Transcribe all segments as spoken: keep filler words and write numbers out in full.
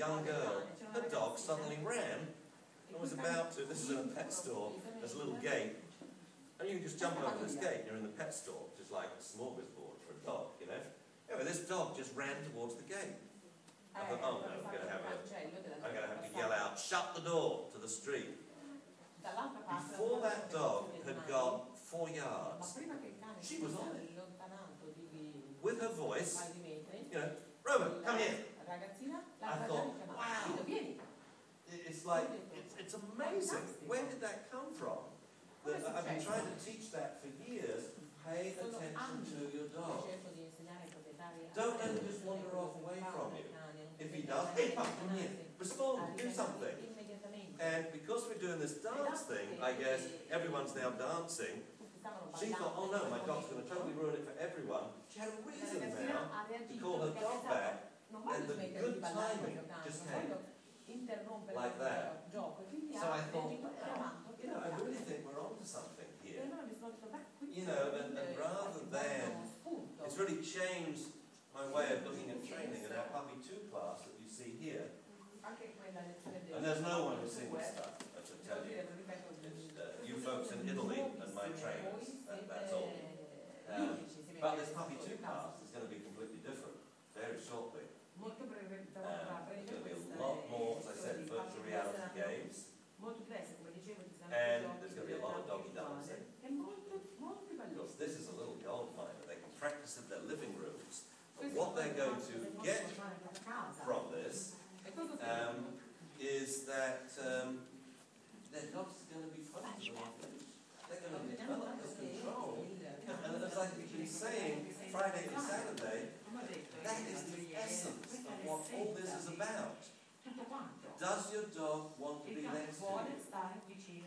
young girl, her dog suddenly ran and was about to, this is in a pet store, there's a little gate, and you can just jump over this gate, you're in the pet store, which is like a smorgasbord for a dog, you know. Anyway, this dog just ran towards the gate. I thought, oh no, I'm going to have a, I'm going to have to yell out, shut the door to the street. Before that dog had got four yards, she was on it. With her voice, you know, Roman, come here. I thought, wow. It's like, it's, it's amazing. Where did that come from? That, I've been trying to teach that for years. Pay attention to your dog. Don't let him just wander off away from you. If he does, hey, come here, respond, do something. And because we're doing this dance thing, I guess everyone's now dancing. She thought, oh no, my dog's going to totally ruin it for everyone. She had a reason now to call her dog back, and the good timing just came. Like that. So I thought, you know, I really think we're on to something here. You know, and, and rather than, it's really changed my way of looking at training in our Puppy two class that you see here. And there's no one who's seen this stuff, I should tell you. It's, uh, you folks in Italy and my trainers, that, that's all. Um, but this Puppy two class is going to be completely different, very shortly. Um, there's going to be a lot more, as I said, virtual reality games. And there's going to be a lot of doggy dancing. Because this is a little gold mine that they can practice in their living rooms. But what they're going to get from this um, is that um, their dogs are going to be put to them off leash. They're going to develop this control. And as I've been saying, Friday and Saturday, that is the essence of what all this is about. Does your dog want to be next to you?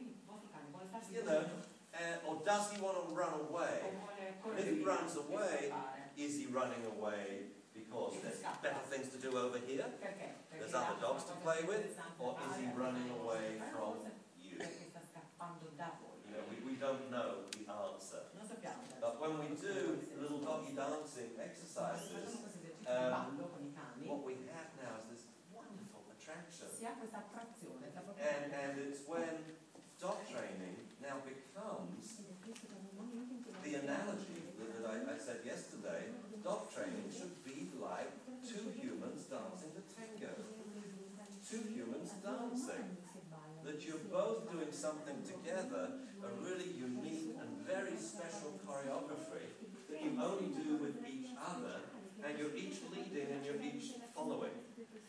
You know, uh, or does he want to run away? And if he runs away, is he running away because there's better things to do over here? There's other dogs to play with? Or is he running away from you? You know, we, we don't know the answer. But when we do little doggy dancing exercises, um, what we have now is this wonderful attraction. And, and it's when dog training now becomes the analogy that, that I, I said yesterday. Dog training should be like two humans dancing the tango. Two humans dancing. That you're both doing something together, a really unique and very special choreography that you only do with each other, and you're each leading and you're each following.